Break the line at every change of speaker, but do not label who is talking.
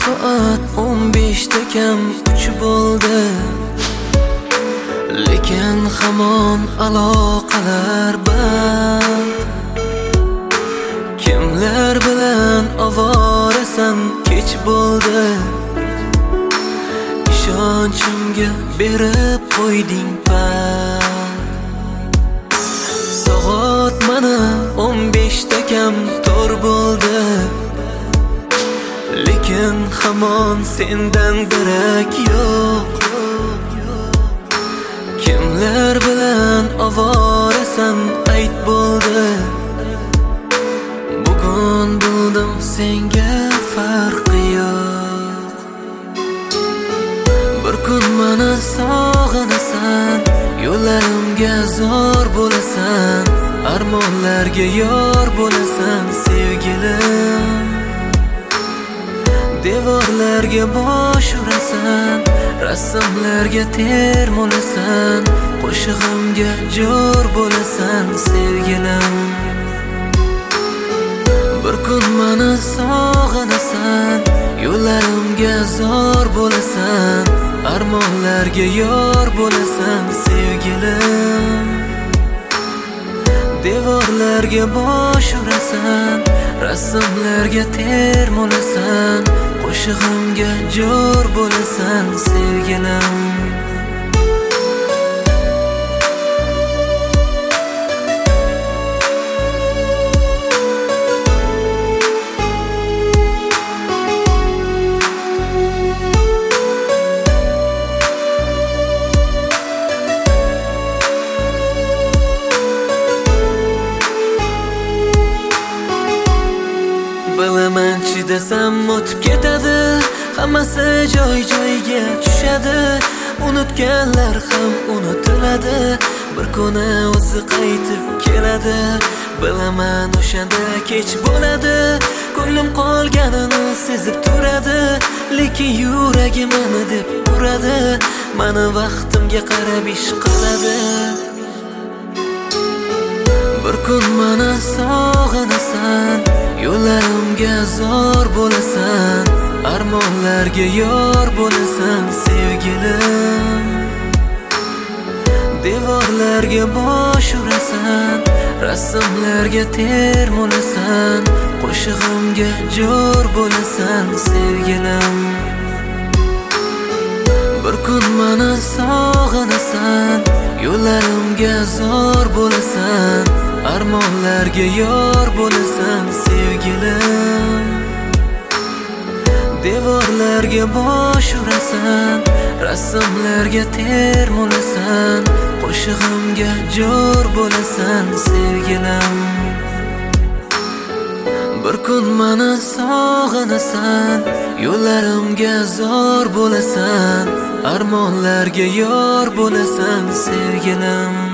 soat 15 kam 3 bo'ldi, lekin hamon aloqalar band. Kimlar bilan ovorasan, kech bo'ldi, ishonchimga berib qo'yding pand. Soat mana 15 kam 4 bo'ldi, lekin hamon sendan darak yo'q. Kimlar bilan ovorasan, ayt bo'ldi, bugun bildim senga farqi yo'q. Bir kun meni sog'inasan, yo'llarimga zor bo'lasan, armonlarga yor bo'lasan sevgilim. Devorlarga bosh urasan, rasmlarga termulasan, qo'shig'imga jo'r bo'lasan sevgilim. Bir kun meni sog'inasan, yo'llarimga zor bo'lasan, armonlarga yor bo'lasan sevgilim. Devorlarga bosh urasan, rasmlarga termulasan, qo'shig'imga jo'r bo'lasan sevgilim. Bilaman chidasam o'tib ketadi, hammasi joy-joyiga tushadi. Unutganlar ham unutiladi, bir kuni o'zi qaytib keladi. Bilaman o'shanda kech bo'ladi, ko'nglim qolganini sezib turadi, lekin yuragim meni deb uradi, meni vaqtimga qarab ish qiladi. Bir kun meni sog'inasan, yo'llarimga zor bo'lasan, armonlarga yor bo'lasan sevgilim. Devorlarga bosh urasan, rasmlarga termulasan, qo'shig'imga jo'r bo'lasan sevgilim. Bir kun meni sog'inasan, yo'llarimga zor bo'lasan, armonlarga yor bo'lasan sevgilim. Devorlarga bosh urasan, rasmlarga termulasan, qo'shig'imga jo'r bo'lasan sevgilim. Bir kun meni sog'inasan, yo'llarimga zor bo'lasan, armonlarga yor bo'lasan sevgilim.